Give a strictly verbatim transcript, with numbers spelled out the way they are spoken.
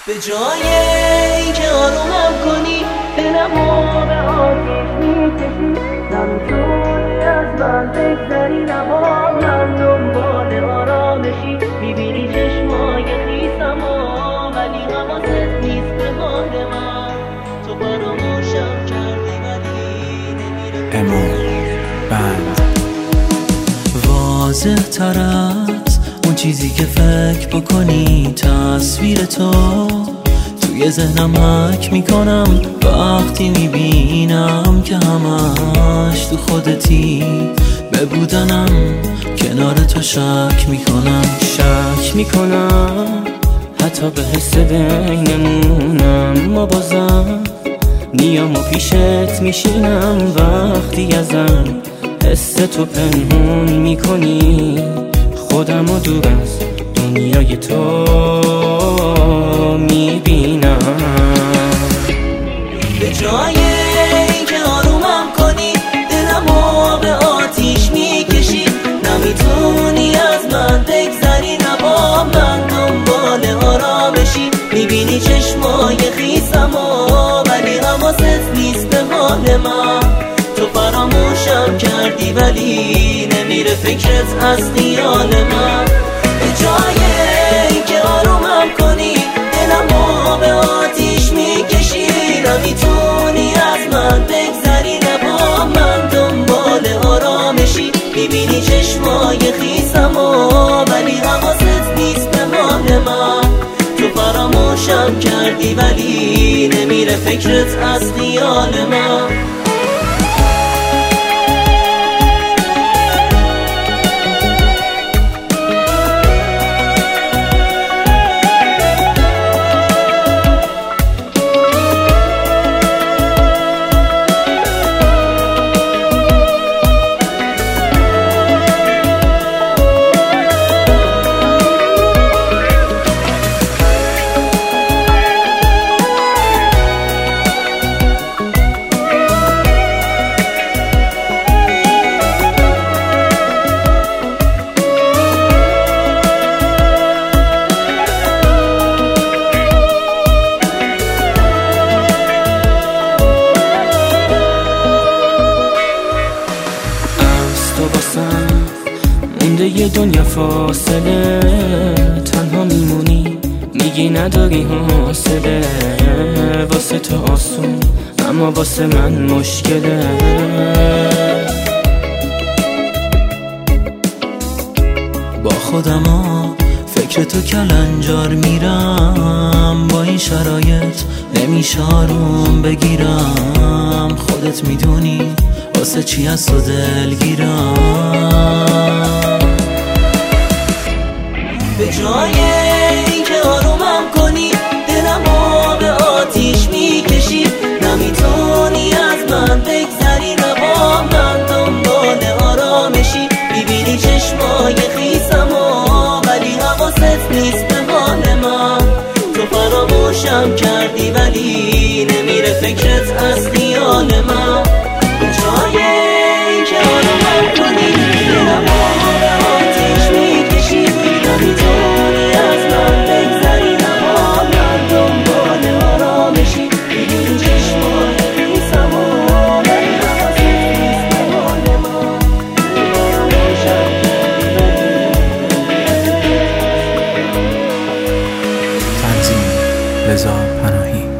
به جای اینکه آرومم کنی دلمو به آتیش میکشی، نمیتونی از من بگذری، نبا من دنبال آرامشی. میبینی چشمای خیسمو ولی حواست نیست به حال من. تو فراموشم کردی ولی نمیره امو بند واضح تر از اون چیزی که فکر بکنی. تصویر تو توی ذهنم حک میکنم وقتی میبینم که همش تو خودتی. به بودنم کنار تو شک میکنم شک میکنم حتی به حس بینمونم، ما بازم نیامو پیشت میشینم وقتی ازم حس تو پنهون میکنی. خودمو دور از دنیای تو میبینم. به جای اینکه آرومم کنی دلمو به آتیش میکشی، نمیتونی از من بگذری، نبا من دنبال آرامشی. میبینی چشمای خیسمو ولی حواست نیست به حال من. تو فراموشم کردی ولی نمیره فکرت از خیال من. به جای اینکه آرومم کنی دلمو به آتیش میکشی، نمیتونی از من بگذری، نبا من دنبال آرامشی. میبینی چشمای خیسمو ولی حواست نیست به حال من. تو فراموشم کردی ولی نمیره فکرت از خیال من. مونده یه دنیا فاصله، تنها میمونی میگی نداری حوصله. واسه تو آسون اما واسه من مشکله. با خودم فکر تو کلنجار میرم، با این شرایط نمیشه آروم بگیرم. خودت میدونی واسه چی از تو دلگیرم. به جای اینکه آرومم کنی دلمو به آتیش میکشی، نمیتونی از من بگذری، نبا من دنبال آرامشی. میبینی چشمای خیسمو ولی حواست نیست به حال من. تو فراموشم کردی ولی نمیره فکرت از خیال من. به جای اینکه آرومم کنی دلمو به آتیش میکشی، نمیتونی از من بگذری، نبا من دنبال آرامشی. میبینی چشمای خیسمو ولی حواست نیست به حال من. فراموشم کردی ولی تنظیم رضا پناهی.